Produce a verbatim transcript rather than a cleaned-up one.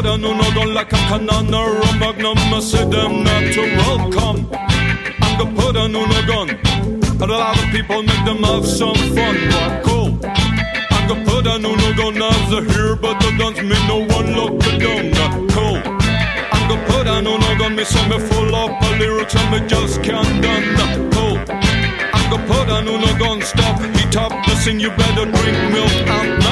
a no no gun like a cannon or a magnum. I say them not to welcome. I'm gonna put a no no gun. But a lot of people make them have some fun. But cool. I'm gonna put a no no gun as a here, but the guns me no one look it down. Cool. I'm gonna put a no no gun. Me say me full up of lyrics and me just can't done. Cool. I'm gonna put a no no gun. Stop. He top the sing. You better drink milk and